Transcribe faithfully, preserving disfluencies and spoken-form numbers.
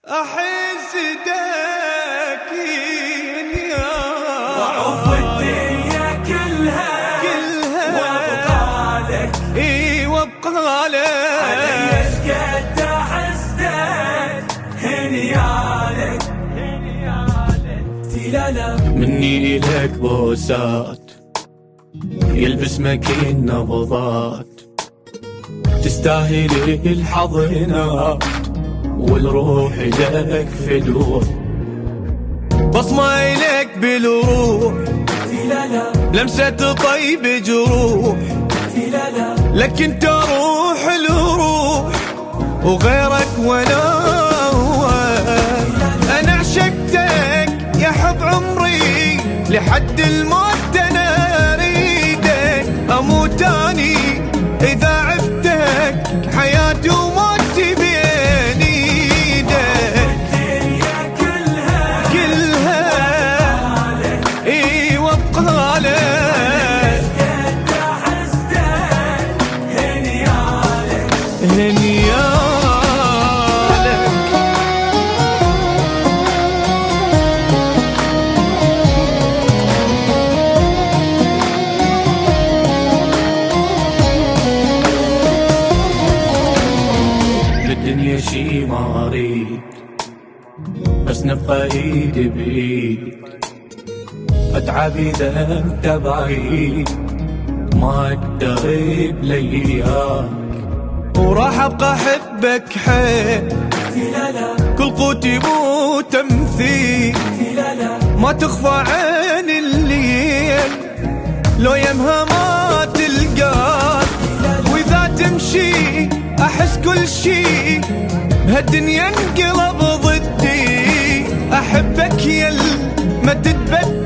أحس داكين يا وأعوف الدنيا كلها كلها وابقى لك، اي وابقى لك علي قد حسدك هنيالك تلالا مني إلك بوسات يلبس مكين نبضات، تستاهل الحضنات والروح لك فدوة، بصمة إلك بالروح تلالا لمسة طيب جروح، تلالا لك انت روح الروح وغيرك ولا هو. انا عشقتك يا حب عمري لحد الموت، انا اريدك اموت اني اذا عفتك، حياتي وموتي بين ايدك. الدنيا كلها كلها اي وابقى لك قد حسدك هنيالك هنيالك. للدنيا شي ما اريد بس نبقى ايد بايد، اتعب اذا انت بعيد ما اقدر بلياك، وراح ابقى احبك حيل تلالا كل قوتي مو تمثيل، تلالا ما تخفى عين الليل لو يمها ما تلقاك، واذا تمشي احس كل شي بهالدنيا انقلب ضدي، احبك يل ما تتبدل